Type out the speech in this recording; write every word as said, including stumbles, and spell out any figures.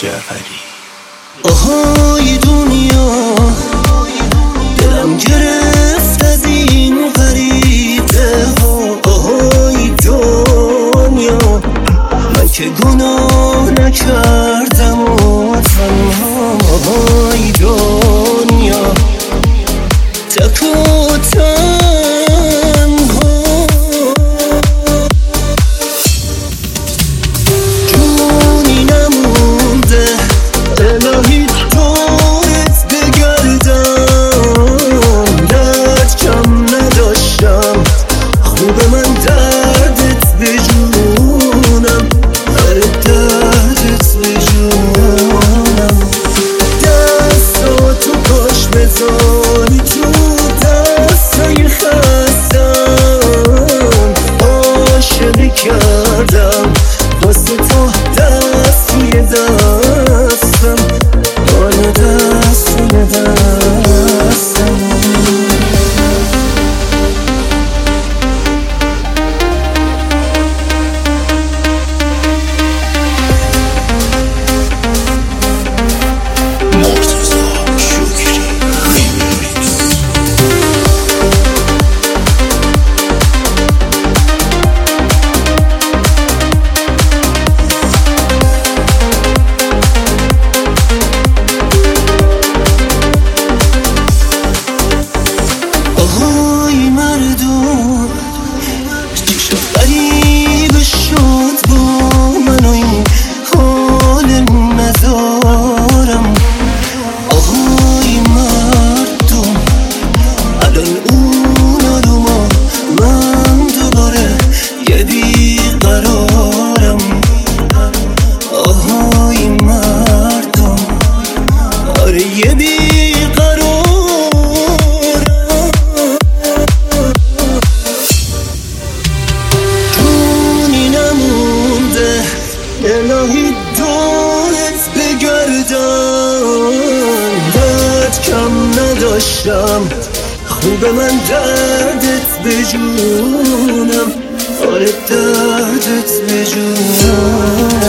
جعفری. آهای دنیا دلم گرفت از این غریبه ها. آهای دنیا من که گناه نکردم و تنها. آهای دنیا تک و تنها جونی نمونده الهی دورت بگردم. درد کم نداشتم خوب من دردت بجونم. هر دردت بجونم دستاتو کاش بزانی تو دستای خستم. عاشقی کردم واسه تو دست توی دستم. آن دست توی دستم. یه بیقرارم جونی نمونده الهی دورت بگردم. درد کم نداشتم خوب من دردت بجونم. آره دردت بجونم.